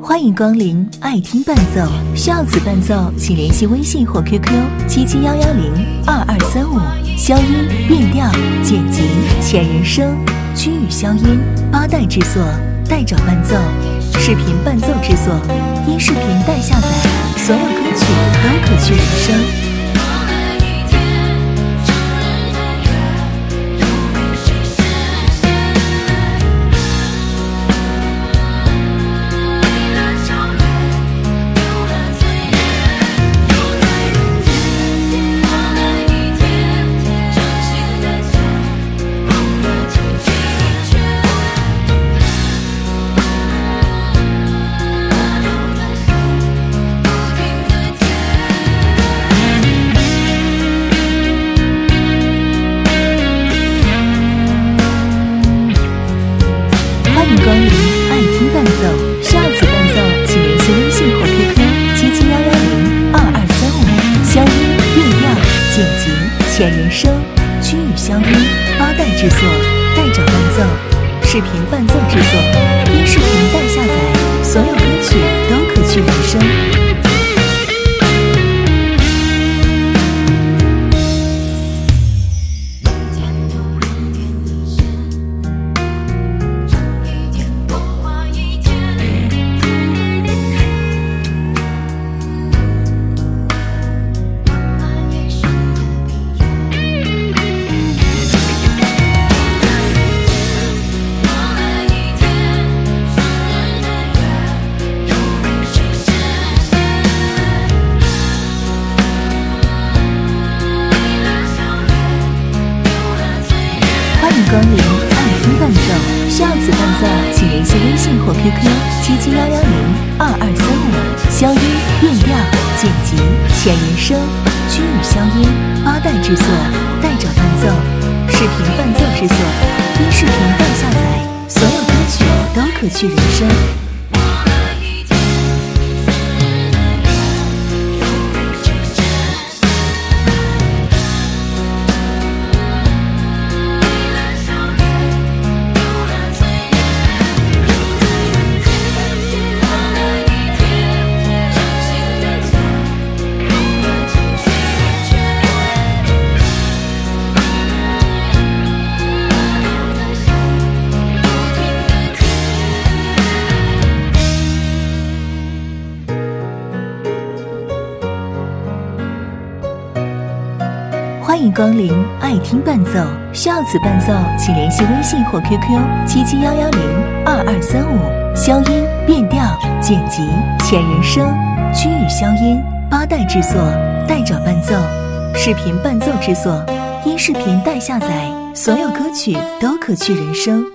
欢迎光临爱听伴奏，需要此伴奏请联系微信或 QQ 771102235，消音、变调、剪辑、前人声、区域消音，八代制作，代找伴奏，视频伴奏制作，音视频代下载，所有歌曲都可去人声。欢迎光临爱听伴奏，需要此伴奏请联系微信或 QQ 771102235，消音、变调、剪辑、前人声、区域消音，八代制作，代找伴奏，视频伴奏制作，音视频代下载，所有歌曲都可去人声。欢迎光临爱听伴奏，需要此伴奏请联系微信或 QQ 771102235，消音、变调、剪辑、前人声、区域消音，八代制作，代找伴奏，视频伴奏制作，音视频代下载，所有歌曲都可去人声。欢迎光临爱听伴奏，需要此伴奏请联系微信或 QQ 771102235，消音、变调、剪辑、前人声、区域消音，八代制作，代找伴奏，视频伴奏制作，音视频代下载，所有歌曲都可去人声。